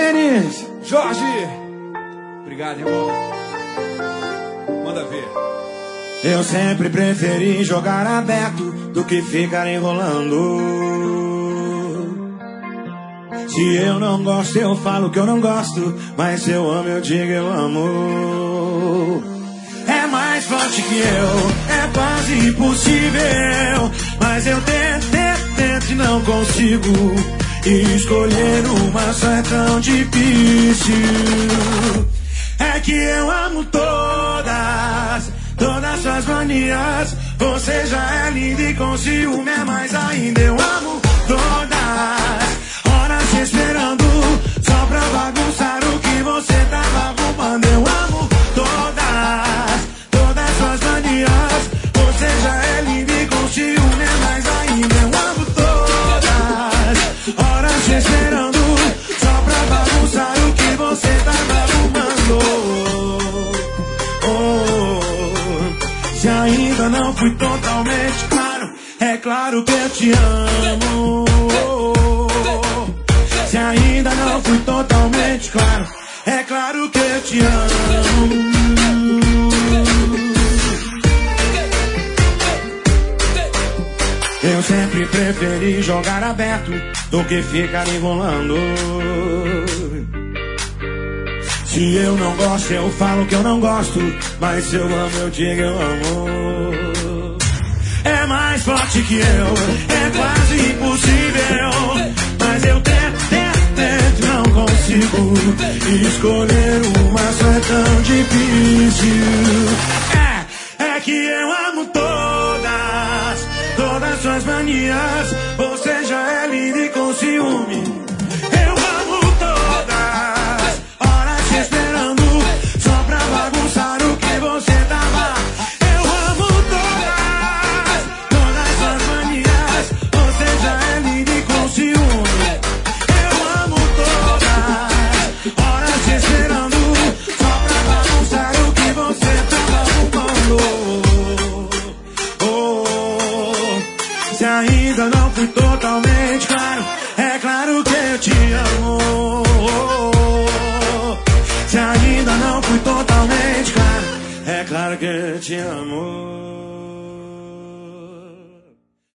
Denis, Jorge. Obrigado, irmão. Manda ver. Eu sempre preferi jogar aberto do que ficar enrolando. Se eu não gosto, eu falo que eu não gosto, mas se eu amo, eu digo eu amo. É mais forte que eu, é quase impossível, mas eu tento e não consigo. E escolher uma só é tão difícil. É que eu amo todas suas manias. Você já é linda e com ciúme é mais ainda. Eu amo todas, horas esperando só pra bagunçar o que você tava arrumando. Eu amo todas suas manias. Você já é linda e com ciúme é mais ainda. Eu amo todas, horas esperando só pra bagunçar o que você tava arrumando. Se ainda não fui totalmente claro, é claro que eu te amo. Se ainda não fui totalmente claro, é claro que eu te amo. Eu sempre preferi jogar aberto do que ficar enrolando. Se eu não gosto, eu falo que eu não gosto, mas se eu amo, eu digo eu amo. É mais forte que eu, é quase impossível, mas eu tento, não consigo. Escolher uma só é tão difícil. É que eu amo todas suas manias. Você já é linda e com ciúme. Eu amo todas, horas esperando só pra bagunçar o que você tava. Eu amo todas suas manias. Você já é linda e com ciúme. Eu amo todas, horas esperando só pra bagunçar o que você tava arrumando. Se ainda não fui totalmente claro, é claro que eu te amo. Se ainda não fui totalmente claro, é claro que eu te amo.